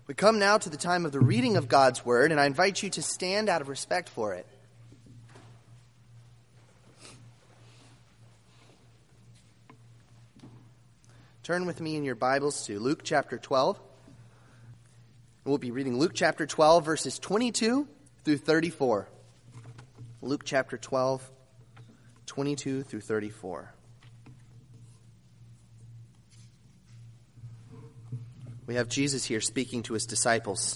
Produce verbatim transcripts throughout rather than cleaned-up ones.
We come now to the time of the reading of God's Word, and I invite you to stand out of respect for it. Turn with me in your Bibles to Luke chapter twelve. We'll be reading Luke chapter twelve, verses twenty-two through thirty-four. Luke chapter twelve, twenty-two through thirty-four. We have Jesus here speaking to his disciples.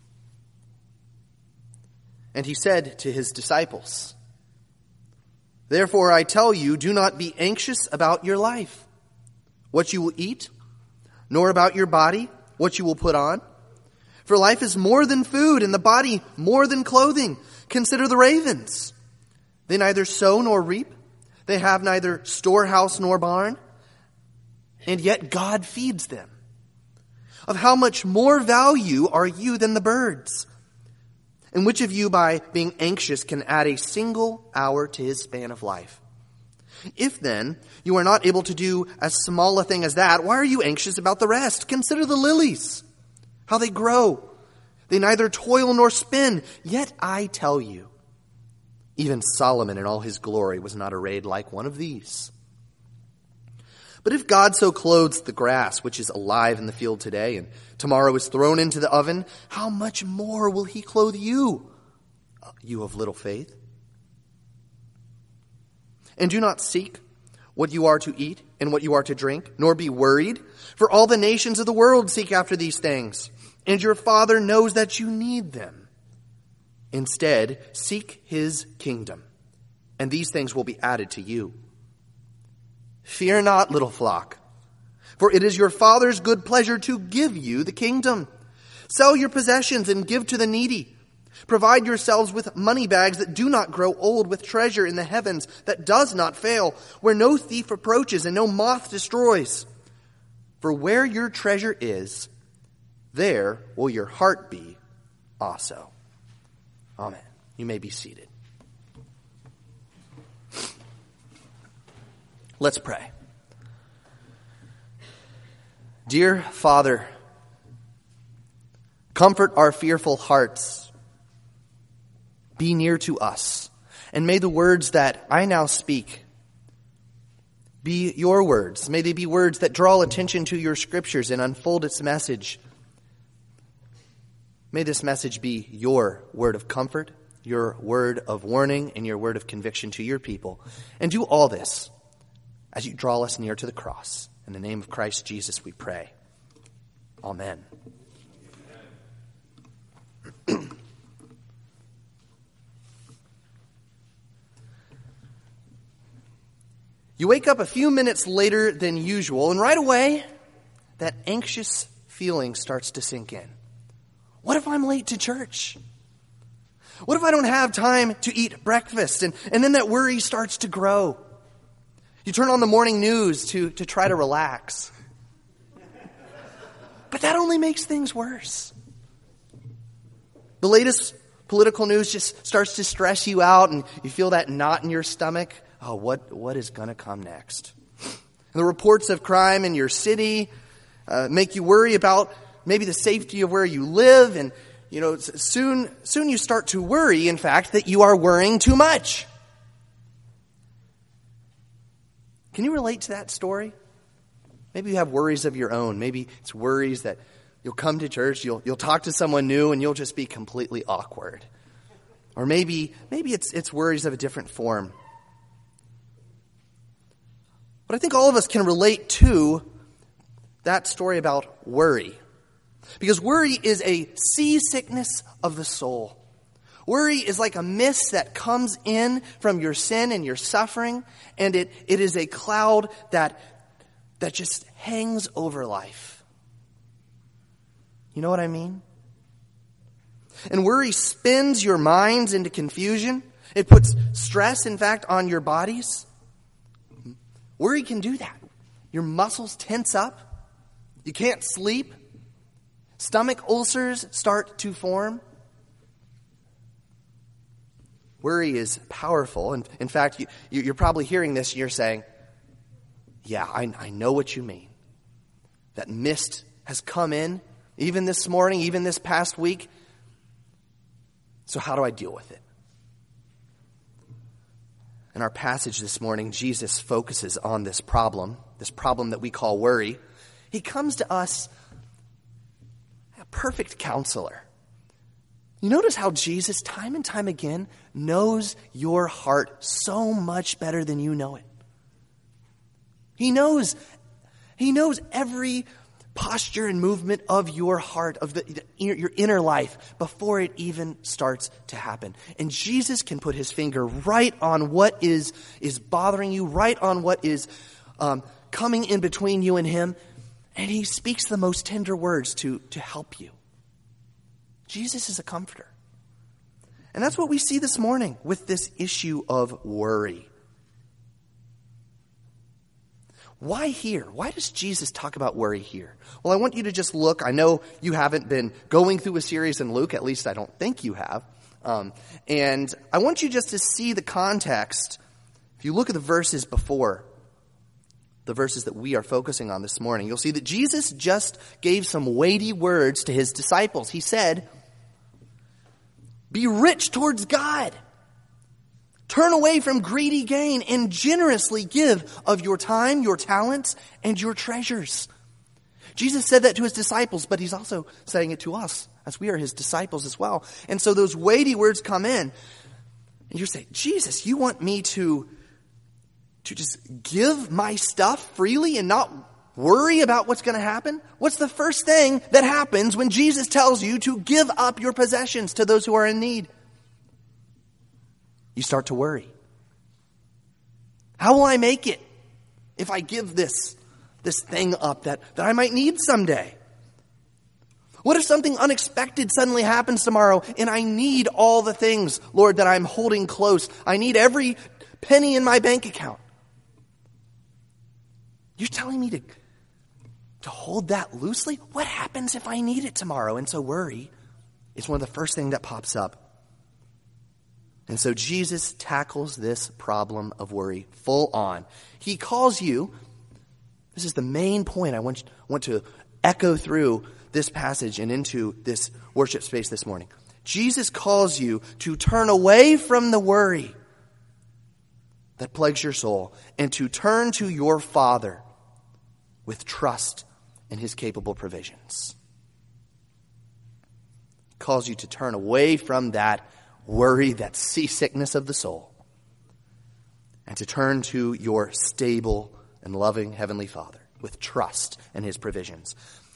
And he said to his disciples, "Therefore I tell you, do not be anxious about your life, what you will eat, nor about your body, what you will put on. For life is more than food, and the body more than clothing. Consider the ravens. They neither sow nor reap. They have neither storehouse nor barn, and yet God feeds them. Of how much more value are you than the birds? And which of you, by being anxious, can add a single hour to his span of life? If then you are not able to do as small a thing as that, why are you anxious about the rest? Consider the lilies, how they grow. They neither toil nor spin. Yet I tell you, even Solomon in all his glory was not arrayed like one of these. But if God so clothes the grass, which is alive in the field today, and tomorrow is thrown into the oven, how much more will he clothe you, you of little faith? And do not seek what you are to eat and what you are to drink, nor be worried, for all the nations of the world seek after these things, and your Father knows that you need them. Instead, seek his kingdom, and these things will be added to you. Fear not, little flock, for it is your Father's good pleasure to give you the kingdom. Sell your possessions and give to the needy. Provide yourselves with money bags that do not grow old, with treasure in the heavens that does not fail, where no thief approaches and no moth destroys. For where your treasure is, there will your heart be also." Amen. You may be seated. Let's pray. Dear Father, comfort our fearful hearts. Be near to us. And may the words that I now speak be your words. May they be words that draw attention to your scriptures and unfold its message. May this message be your word of comfort, your word of warning, and your word of conviction to your people. And do all this as you draw us near to the cross. In the name of Christ Jesus we pray. Amen. You wake up a few minutes later than usual, and right away, that anxious feeling starts to sink in. What if I'm late to church? What if I don't have time to eat breakfast? And, and then that worry starts to grow. You turn on the morning news to, to try to relax. But that only makes things worse. The latest political news just starts to stress you out, and you feel that knot in your stomach. Oh, what, what is going to come next? And the reports of crime in your city uh, make you worry about maybe the safety of where you live. And, you know, soon, soon you start to worry, in fact, that you are worrying too much. Can you relate to that story? Maybe you have worries of your own. Maybe it's worries that you'll come to church, you'll you'll talk to someone new, and you'll just be completely awkward. Or maybe maybe it's it's worries of a different form. But I think all of us can relate to that story about worry. Because worry is a seasickness of the soul. Worry is like a mist that comes in from your sin and your suffering, and it, it is a cloud that, that just hangs over life. You know what I mean? And worry spins your minds into confusion. It puts stress, in fact, on your bodies. Worry can do that. Your muscles tense up. You can't sleep. Stomach ulcers start to form. Worry is powerful. And in fact, you, you're probably hearing this and you're saying, yeah, I, I know what you mean. That mist has come in. even this morning, even this past week. So how do I deal with it? In our passage this morning, Jesus focuses on this problem, this problem that we call worry. He comes to us a perfect counselor. You notice how Jesus, time and time again, knows your heart so much better than you know it. He knows, he knows every posture and movement of your heart, of the, your inner life, before it even starts to happen. And Jesus can put his finger right on what is, is bothering you, right on what is um, coming in between you and him, and he speaks the most tender words to, to help you. Jesus is a comforter. And that's what we see this morning with this issue of worry. Why here? Why does Jesus talk about worry here? Well, I want you to just look. I know you haven't been going through a series in Luke. At least I don't think you have. Um, and I want you just to see the context. If you look at the verses before, the verses that we are focusing on this morning, you'll see that Jesus just gave some weighty words to his disciples. He said, "Be rich towards God. Turn away from greedy gain and generously give of your time, your talents, and your treasures." Jesus said that to his disciples, but he's also saying it to us as we are his disciples as well. And so those weighty words come in. And you're saying, Jesus, you want me to, to just give my stuff freely and not worry about what's going to happen? What's the first thing that happens when Jesus tells you to give up your possessions to those who are in need? You start to worry. How will I make it if I give this, this thing up that, that I might need someday? What if something unexpected suddenly happens tomorrow and I need all the things, Lord, that I'm holding close? I need every penny in my bank account. You're telling me to, to hold that loosely? What happens if I need it tomorrow? And so worry is one of the first things that pops up. And so Jesus tackles this problem of worry full on. He calls you, this is the main point I want, want to echo through this passage and into this worship space this morning. Jesus calls you to turn away from the worry that plagues your soul and to turn to your Father with trust in his capable provisions. He calls you to turn away from that worry, that seasickness of the soul, and to turn to your stable and loving Heavenly Father with trust in his provisions.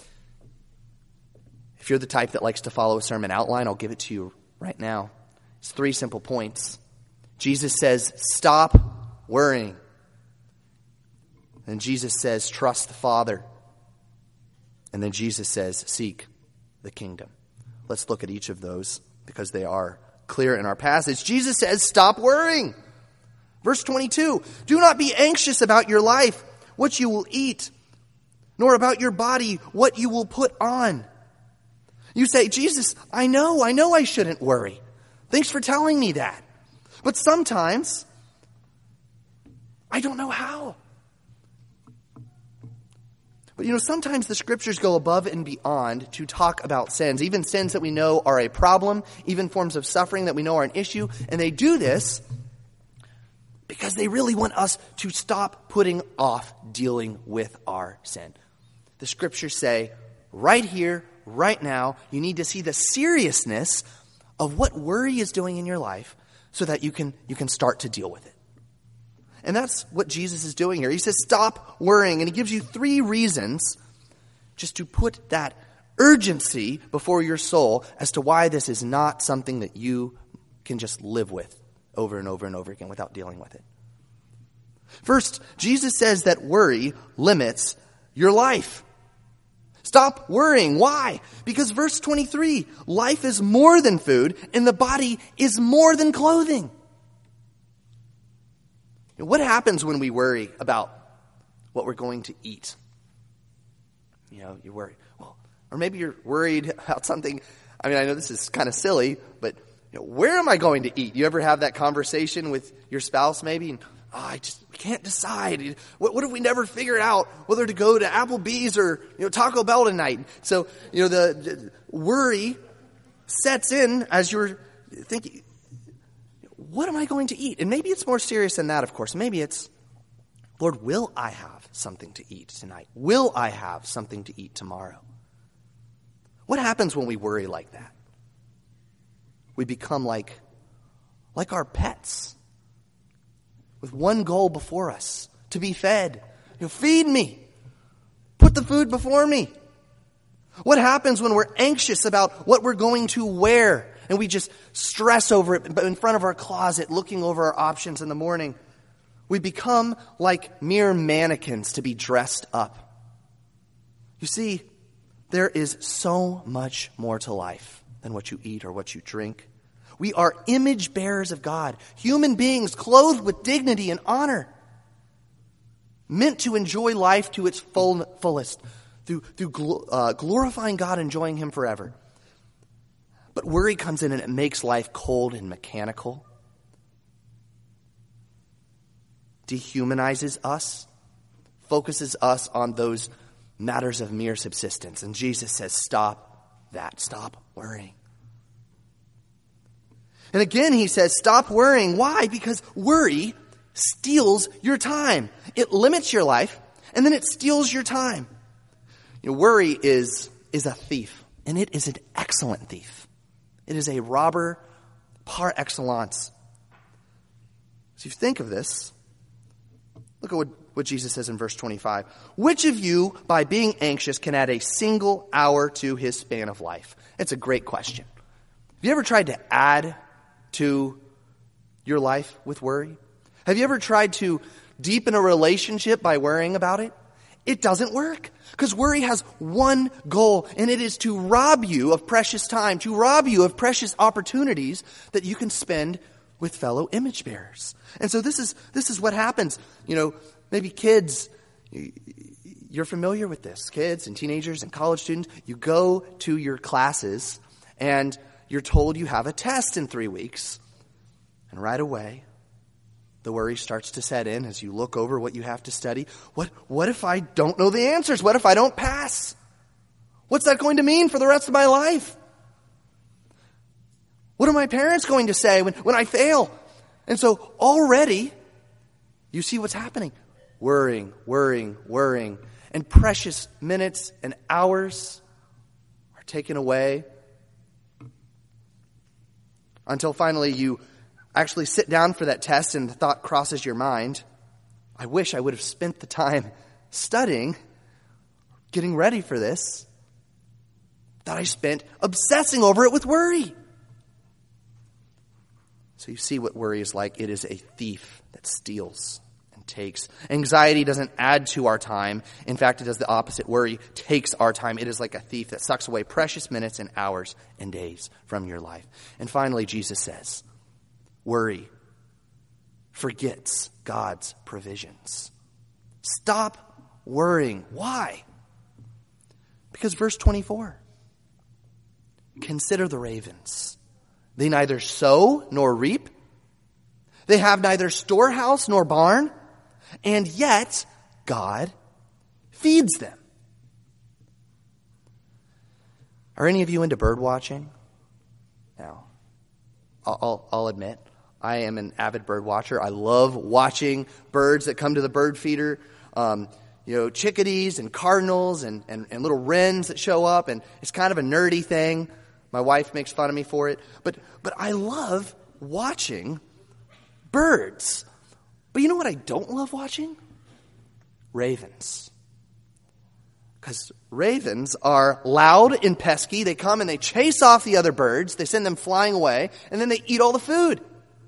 If you're the type that likes to follow a sermon outline, I'll give it to you right now. It's three simple points. Jesus says, stop worrying. And Jesus says, trust the Father. And then Jesus says, seek the kingdom. Let's look at each of those because they are clear in our passage. Jesus says, stop worrying. Verse twenty-two, do not be anxious about your life, what you will eat, nor about your body, what you will put on. You say, Jesus, I know, I know I shouldn't worry. Thanks for telling me that. But sometimes, I don't know how. But you know, sometimes the scriptures go above and beyond to talk about sins, even sins that we know are a problem, even forms of suffering that we know are an issue. And they do this because they really want us to stop putting off dealing with our sin. The scriptures say, right here, right now, you need to see the seriousness of what worry is doing in your life so that you can, you can start to deal with it. And that's what Jesus is doing here. He says, stop worrying. And he gives you three reasons just to put that urgency before your soul as to why this is not something that you can just live with over and over and over again without dealing with it. First, Jesus says that worry limits your life. Stop worrying. Why? Because verse twenty-three, life is more than food and the body is more than clothing. What happens when we worry about what we're going to eat? You know, you worry. Well, or maybe you're worried about something. I mean, I know this is kind of silly, but you know, where am I going to eat? You ever have that conversation with your spouse maybe? And, oh, I just We can't decide. What, what if we never figured out whether to go to Applebee's or, you know, Taco Bell tonight? So, you know, the, the worry sets in as you're thinking, what am I going to eat? And maybe it's more serious than that, of course. Maybe it's, Lord, will I have something to eat tonight? Will I have something to eat tomorrow? What happens when we worry like that? We become like, like our pets, with one goal before us, to be fed. You know, feed me. Put the food before me. What happens when we're anxious about what we're going to wear and we just stress over it in front of our closet, looking over our options in the morning? We become like mere mannequins to be dressed up. You see, there is so much more to life than what you eat or what you drink. We are image bearers of God, human beings clothed with dignity and honor, meant to enjoy life to its full, fullest, through, through gl- uh, glorifying God, enjoying Him forever. But worry comes in and it makes life cold and mechanical, dehumanizes us, focuses us on those matters of mere subsistence. And Jesus says, stop that. Stop worrying. And again, he says, stop worrying. Why? Because worry steals your time. It limits your life, and then it steals your time. You know, worry is, is a thief, and it is an excellent thief. It is a robber par excellence. So if you think of this, look at what, what Jesus says in verse twenty-five. Which of you, by being anxious, can add a single hour to his span of life? It's a great question. Have you ever tried to add to your life with worry? Have you ever tried to deepen a relationship by worrying about it? It doesn't work, because worry has one goal, and it is to rob you of precious time, to rob you of precious opportunities that you can spend with fellow image bearers. And so this is this is what happens. You know, maybe kids, you're familiar with this. Kids and teenagers and college students, you go to your classes and you're told you have a test in three weeks. And right away, the worry starts to set in as you look over what you have to study. What, what if I don't know the answers? What if I don't pass? What's that going to mean for the rest of my life? What are my parents going to say when, when I fail? And so already, you see what's happening. Worrying, worrying, worrying. And precious minutes and hours are taken away until finally you actually sit down for that test and the thought crosses your mind, I wish I would have spent the time studying, getting ready for this, that I spent obsessing over it with worry. So you see what worry is like. It is a thief that steals and takes. Anxiety doesn't add to our time. In fact, it does the opposite. Worry takes our time. It is like a thief that sucks away precious minutes and hours and days from your life. And finally, Jesus says, worry forgets God's provisions. Stop worrying. Why? Because verse twenty-four, consider the ravens. They neither sow nor reap. They have neither storehouse nor barn, and yet God feeds them. Are any of you into bird watching? Now, I'll, I'll, I'll admit, I am an avid bird watcher. I love watching birds that come to the bird feeder. Um, you know, chickadees and cardinals and, and, and little wrens that show up, and it's kind of a nerdy thing. My wife makes fun of me for it. But but I love watching birds. But you know what I don't love watching? Ravens. Because ravens are loud and pesky. They come and they chase off the other birds. They send them flying away. And then they eat all the food.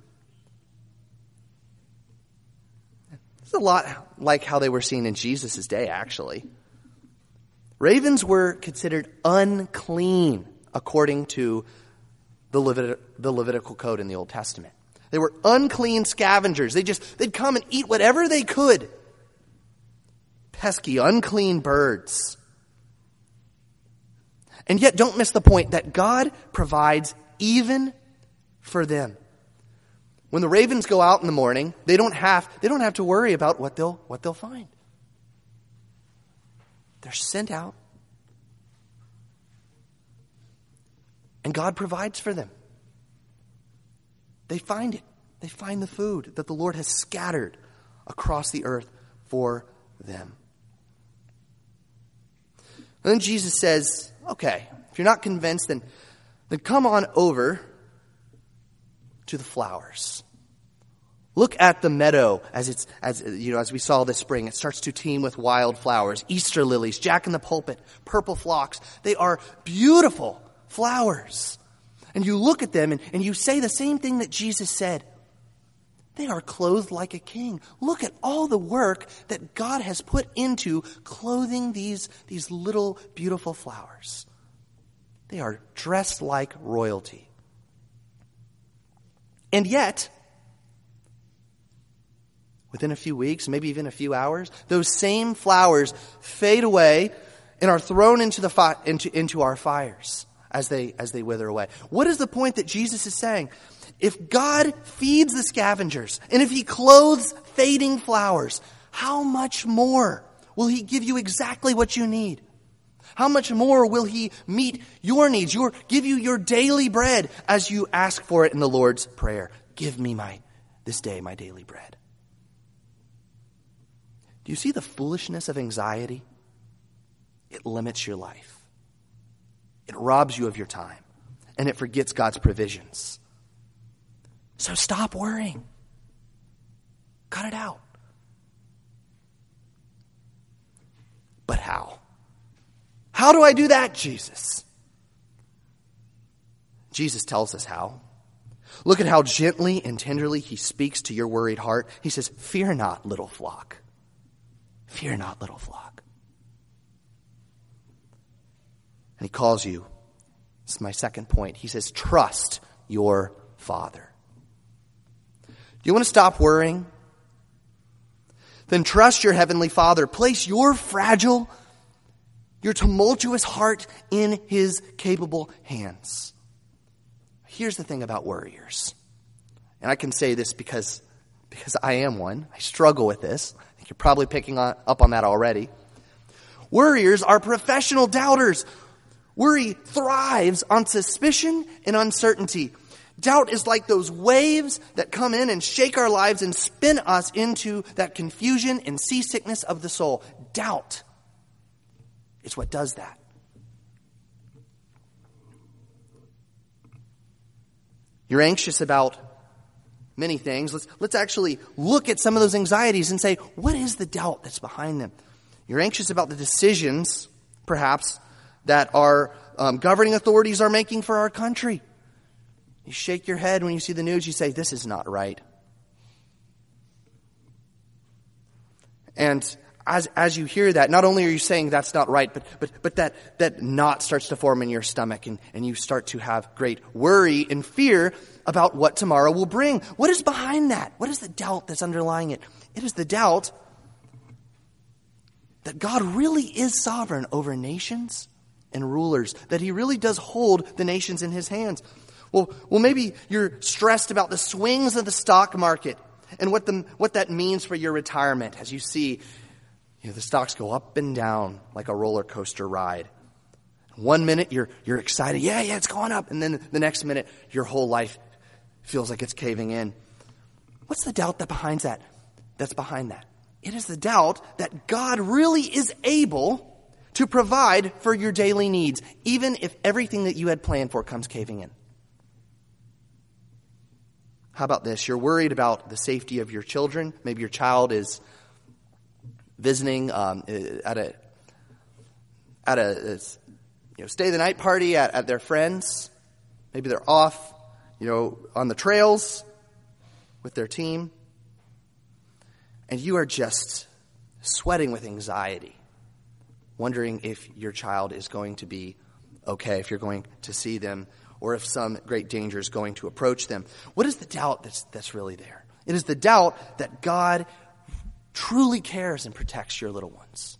It's a lot like how they were seen in Jesus' day, actually. Ravens were considered unclean according to the, Levit- the Levitical code in the Old Testament. They were unclean scavengers. They just, they'd come and eat whatever they could. Pesky, unclean birds. And yet don't miss the point that God provides even for them. When the ravens go out in the morning, they don't have, they don't have to worry about what they'll, what they'll find. They're sent out, and God provides for them. They find it. They find the food that the Lord has scattered across the earth for them. And then Jesus says, okay, if you're not convinced, then, then come on over to the flowers. Look at the meadow as it's as you know as we saw this spring. It starts to teem with wildflowers, Easter lilies, Jack in the pulpit, purple phlox. They are beautiful flowers. And you look at them and, and you say the same thing that Jesus said. They are clothed like a king. Look at all the work that God has put into clothing these, these little beautiful flowers. They are dressed like royalty. And yet, within a few weeks, maybe even a few hours, those same flowers fade away and are thrown into the fi- into, into our fires as they as they wither away. What is the point that Jesus is saying? If God feeds the scavengers, and if he clothes fading flowers, how much more will he give you exactly what you need? How much more will he meet your needs, your, give you your daily bread as you ask for it in the Lord's Prayer? Give me my this day my daily bread. Do you see the foolishness of anxiety? It limits your life. It robs you of your time, and it forgets God's provisions. So stop worrying. Cut it out. But how? How do I do that, Jesus? Jesus tells us how. Look at how gently and tenderly he speaks to your worried heart. He says, "Fear not, little flock. Fear not, little flock." And he calls you, this is my second point, he says, trust your Father. Do you want to stop worrying? Then trust your Heavenly Father. Place your fragile, your tumultuous heart in his capable hands. Here's the thing about worriers. And I can say this because, because I am one. I struggle with this. I think you're probably picking on, up on that already. Worriers are professional doubters. Worry thrives on suspicion and uncertainty. Doubt is like those waves that come in and shake our lives and spin us into that confusion and seasickness of the soul. Doubt is what does that. You're anxious about many things. Let's, let's actually look at some of those anxieties and say, what is the doubt that's behind them? You're anxious about the decisions, perhaps, that our um, governing authorities are making for our country. You shake your head when you see the news. You say, this is not right. And as as you hear that, not only are you saying that's not right, but but but that, that knot starts to form in your stomach, and, and you start to have great worry and fear about what tomorrow will bring. What is behind that? What is the doubt that's underlying it? It is the doubt that God really is sovereign over nations and rulers, that he really does hold the nations in his hands. Well, well, maybe you're stressed about the swings of the stock market and what the what that means for your retirement. As you see, you know, the stocks go up and down like a roller coaster ride. One minute you're you're excited, yeah, yeah, it's going up, and then the next minute your whole life feels like it's caving in. What's the doubt that behind that? That's behind that. It is the doubt that God really is able to provide for your daily needs, even if everything that you had planned for comes caving in. How about this? You're worried about the safety of your children. Maybe your child is visiting um, at a at a you know stay the night party at, at their friends. Maybe they're off, you know, on the trails with their team, and you are just sweating with anxiety, wondering if your child is going to be okay, if you're going to see them, or if some great danger is going to approach them. What is the doubt that's that's really there? It is the doubt that God truly cares and protects your little ones.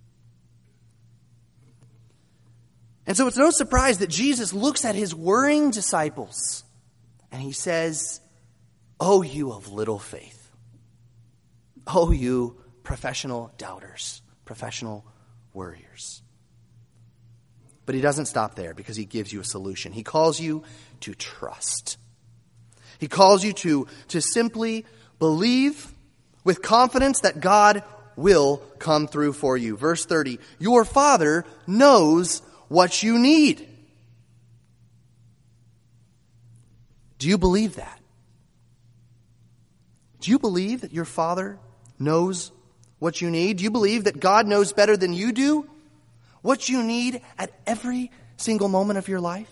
And so it's no surprise that Jesus looks at his worrying disciples and he says, "Oh, you of little faith. Oh, you professional doubters, professional worriers." But he doesn't stop there, because he gives you a solution. He calls you to trust. He calls you to, to simply believe with confidence that God will come through for you. Verse thirty, "Your Father knows what you need." Do you believe that? Do you believe that your Father knows what you need? Do you believe that God knows better than you do what you need at every single moment of your life?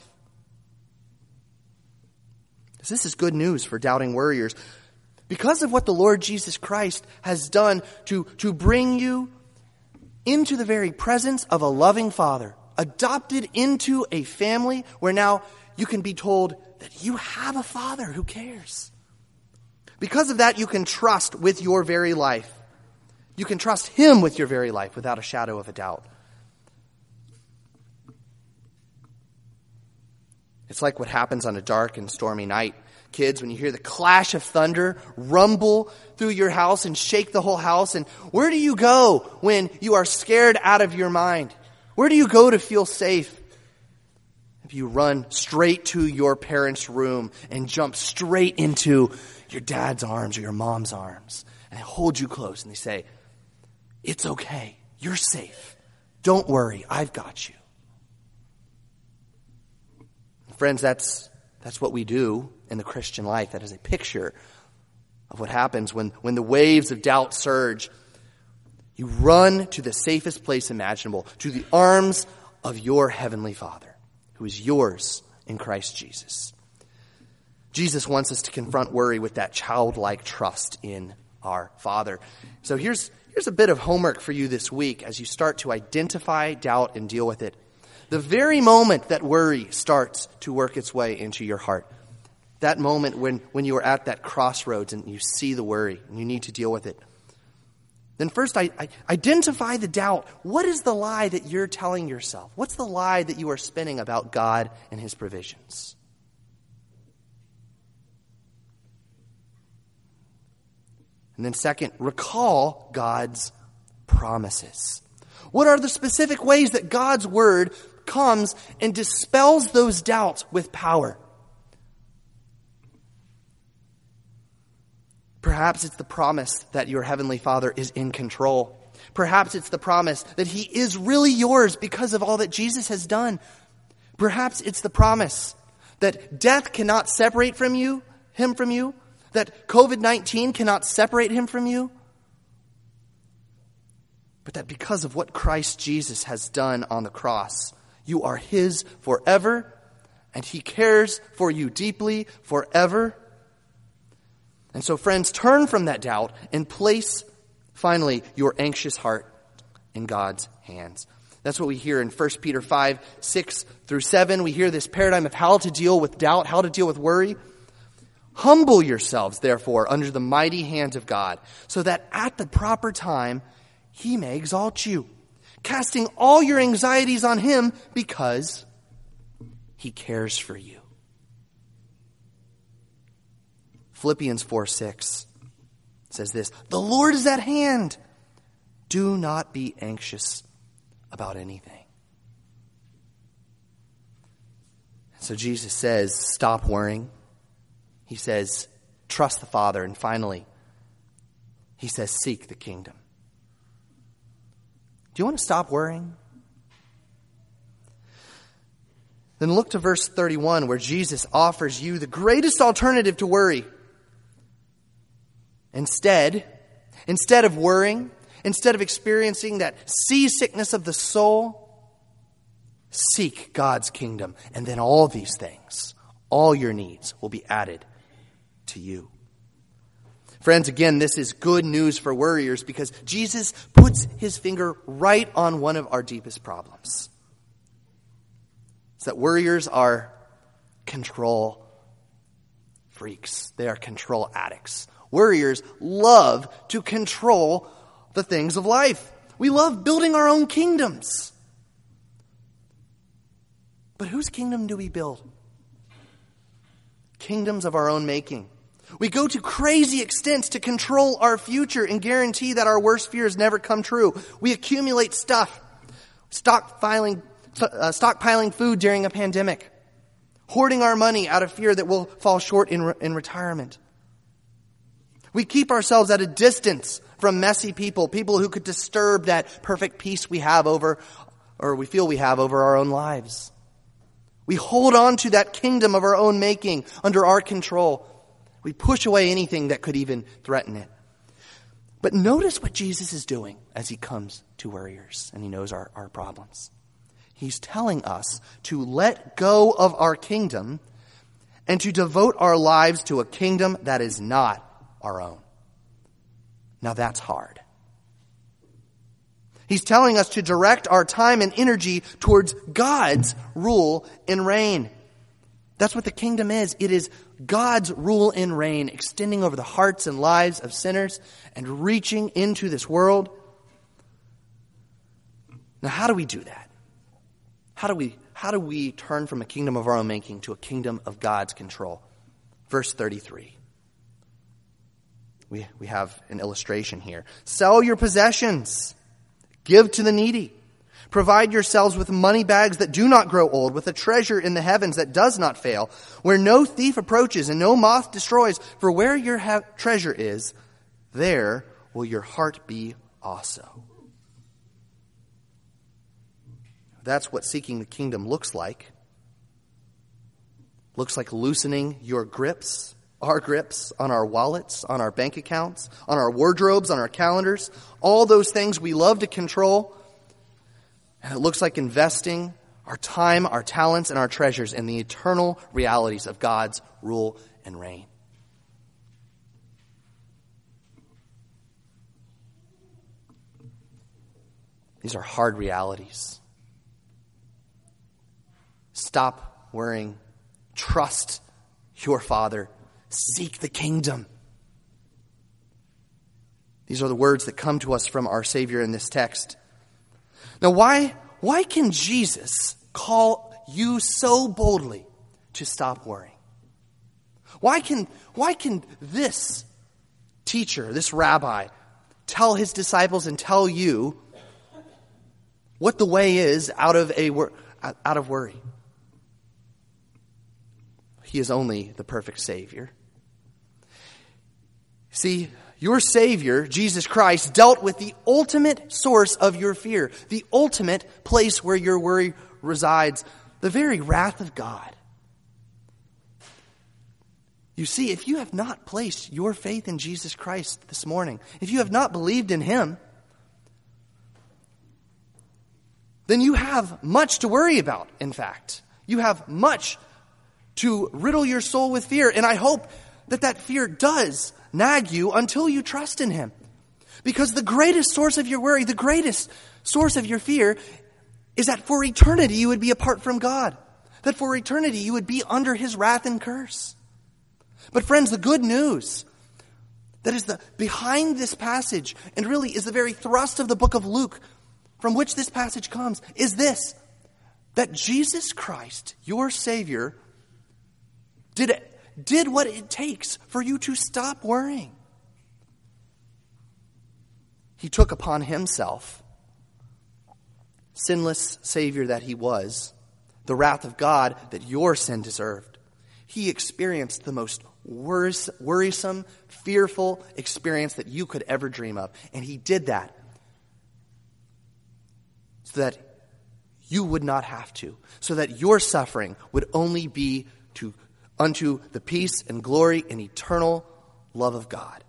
This is good news for doubting worriers. Because of what the Lord Jesus Christ has done to, to bring you into the very presence of a loving Father, adopted into a family where now you can be told that you have a Father who cares. Because of that, you can trust with your very life. You can trust Him with your very life without a shadow of a doubt. It's like what happens on a dark and stormy night. Kids, when you hear the clash of thunder rumble through your house and shake the whole house, and where do you go when you are scared out of your mind? Where do you go to feel safe? If you run straight to your parents' room and jump straight into your dad's arms or your mom's arms, and they hold you close and they say, "It's okay. You're safe. Don't worry. I've got you." Friends, that's that's what we do in the Christian life. That is a picture of what happens when, when the waves of doubt surge. You run to the safest place imaginable, to the arms of your heavenly Father, who is yours in Christ Jesus. Jesus wants us to confront worry with that childlike trust in our Father. So here's, here's a bit of homework for you this week as you start to identify doubt and deal with it. The very moment that worry starts to work its way into your heart, that moment when, when you are at that crossroads and you see the worry and you need to deal with it, then first I, I identify the doubt. What is the lie that you're telling yourself? What's the lie that you are spinning about God and His provisions? And then second, recall God's promises. What are the specific ways that God's word comes and dispels those doubts with power? Perhaps it's the promise that your heavenly Father is in control. Perhaps it's the promise that He is really yours because of all that Jesus has done. Perhaps it's the promise that death cannot separate from you, Him from you, that covid nineteen cannot separate Him from you, but that because of what Christ Jesus has done on the cross, you are His forever, and He cares for you deeply forever. And so, friends, turn from that doubt and place, finally, your anxious heart in God's hands. That's what we hear in First Peter five, six through seven. We hear this paradigm of how to deal with doubt, how to deal with worry. "Humble yourselves, therefore, under the mighty hand of God, so that at the proper time He may exalt you, casting all your anxieties on Him because He cares for you." Philippians four six says this, "The Lord is at hand. Do not be anxious about anything." So Jesus says, stop worrying. He says, trust the Father. And finally, He says, seek the kingdom. Do you want to stop worrying? Then look to verse thirty-one, where Jesus offers you the greatest alternative to worry. Instead, instead of worrying, instead of experiencing that seasickness of the soul, seek God's kingdom. And then all these things, all your needs will be added to you. Friends, again, this is good news for worriers because Jesus puts His finger right on one of our deepest problems. It's that worriers are control freaks. They are control addicts. Worriers love to control the things of life. We love building our own kingdoms. But whose kingdom do we build? Kingdoms of our own making. We go to crazy extents to control our future and guarantee that our worst fears never come true. We accumulate stuff, stockpiling, uh, stockpiling food during a pandemic, hoarding our money out of fear that we'll fall short in, re- in retirement. We keep ourselves at a distance from messy people, people who could disturb that perfect peace we have over, or we feel we have over our own lives. We hold on to that kingdom of our own making under our control. We push away anything that could even threaten it. But notice what Jesus is doing as he comes to worriers and he knows our, our problems. He's telling us to let go of our kingdom and to devote our lives to a kingdom that is not our own. Now that's hard. He's telling us to direct our time and energy towards God's rule and reign. That's what the kingdom is. It is God's rule and reign, extending over the hearts and lives of sinners and reaching into this world. Now, how do we do that? How do we, how do we turn from a kingdom of our own making to a kingdom of God's control? Verse thirty-three. We, we have an illustration here. Sell your possessions. Give to the needy. Provide yourselves with money bags that do not grow old, with a treasure in the heavens that does not fail, where no thief approaches and no moth destroys. For where your ha- treasure is, there will your heart be also. That's what seeking the kingdom looks like. Looks like loosening your grips, our grips on our wallets, on our bank accounts, on our wardrobes, on our calendars, all those things we love to control. And it looks like investing our time, our talents, and our treasures in the eternal realities of God's rule and reign. These are hard realities. Stop worrying. Trust your Father. Seek the kingdom. These are the words that come to us from our Savior in this text. Now, why, why can Jesus call you so boldly to stop worrying? Why can, why can this teacher, this rabbi, tell his disciples and tell you what the way is out of a out of worry? He is only the perfect Savior. See, your Savior, Jesus Christ, dealt with the ultimate source of your fear, the ultimate place where your worry resides, the very wrath of God. You see, if you have not placed your faith in Jesus Christ this morning, if you have not believed in Him, then you have much to worry about, in fact. You have much to riddle your soul with fear, and I hope that that fear does nag you until you trust in Him. Because the greatest source of your worry, the greatest source of your fear is that for eternity you would be apart from God. That for eternity you would be under His wrath and curse. But friends, the good news that is the behind this passage, and really is the very thrust of the book of Luke, from which this passage comes, is this: that Jesus Christ, your Savior, did it. did what it takes for you to stop worrying. He took upon Himself, sinless Savior that He was, the wrath of God that your sin deserved. He experienced the most worris- worrisome, fearful experience that you could ever dream of. And He did that so that you would not have to, so that your suffering would only be to unto the peace and glory and eternal love of God.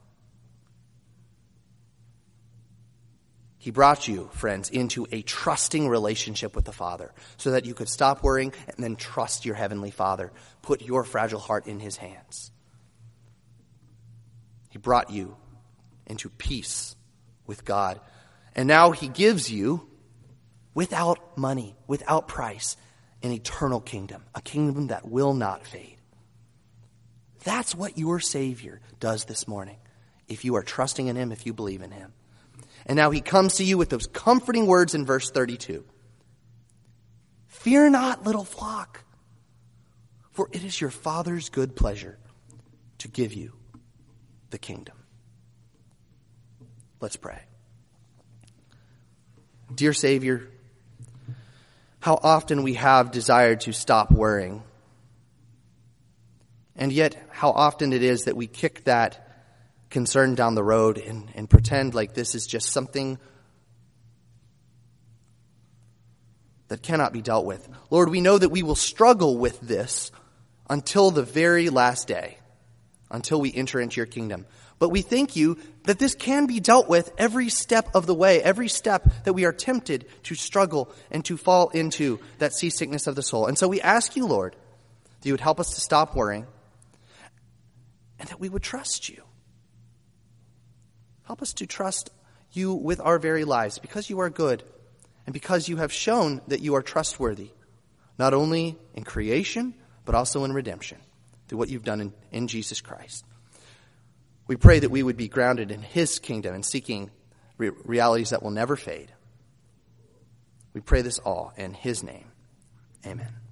He brought you, friends, into a trusting relationship with the Father so that you could stop worrying and then trust your Heavenly Father. Put your fragile heart in His hands. He brought you into peace with God. And now He gives you, without money, without price, an eternal kingdom, a kingdom that will not fade. That's what your Savior does this morning, if you are trusting in Him, if you believe in Him. And now He comes to you with those comforting words in verse thirty-two. Fear not, little flock, for it is your Father's good pleasure to give you the kingdom. Let's pray. Dear Savior, how often we have desired to stop worrying, and yet how often it is that we kick that concern down the road and, and pretend like this is just something that cannot be dealt with. Lord, we know that we will struggle with this until the very last day, until we enter into your kingdom. But we thank you that this can be dealt with every step of the way, every step that we are tempted to struggle and to fall into that seasickness of the soul. And so we ask you, Lord, that you would help us to stop worrying and that we would trust you. Help us to trust you with our very lives because you are good and because you have shown that you are trustworthy, not only in creation, but also in redemption through what you've done in, in Jesus Christ. We pray that we would be grounded in his kingdom and seeking re- realities that will never fade. We pray this all in his name. Amen.